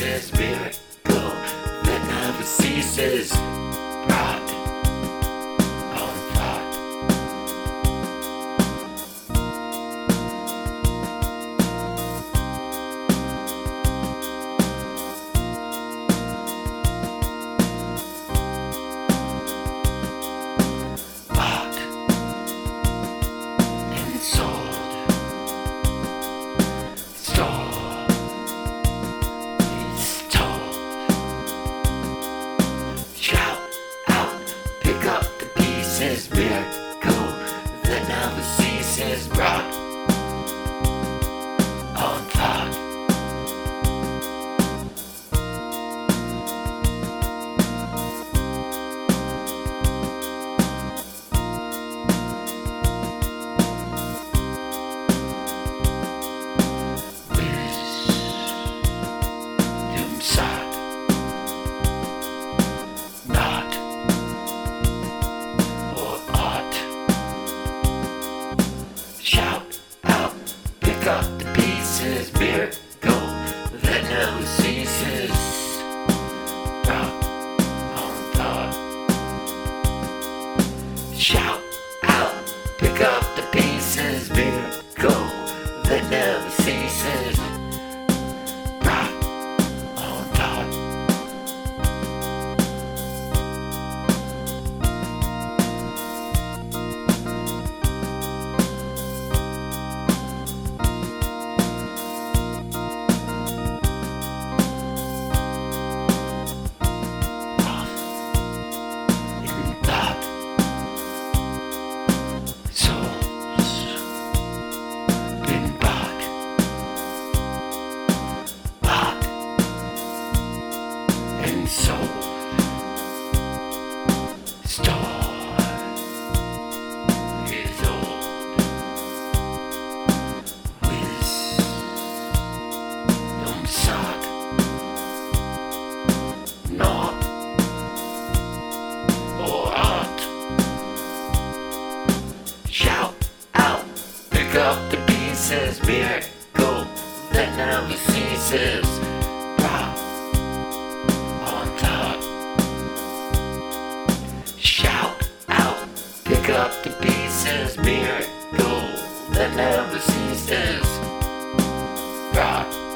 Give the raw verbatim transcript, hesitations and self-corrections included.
ceases, miracle that never ceases, brought on thought. Bought and sold, stole. Shout out, pick up the pieces, miracle that never ceases, brought on thought. Wisdom sought, not or ought. Shout out, pick up the pieces, miracle that never ceases, brought on thought. Shout out, pick up the pieces, miracle that never ceases, brought on thought. Soul, store is old. Wisdom sought, not or ought. Shout out, pick up the pieces, miracle that never ceases, brought on thought. Shout out, pick up the pieces, miracle that never ceases, brought